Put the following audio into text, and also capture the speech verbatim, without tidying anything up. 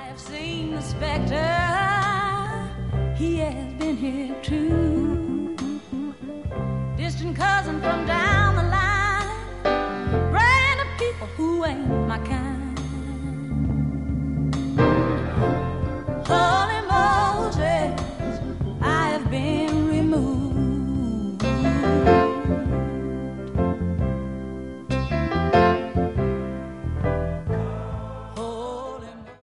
I've seen the specter, he has been here too. Distant cousin from down the line, praying to people who ain't my kind.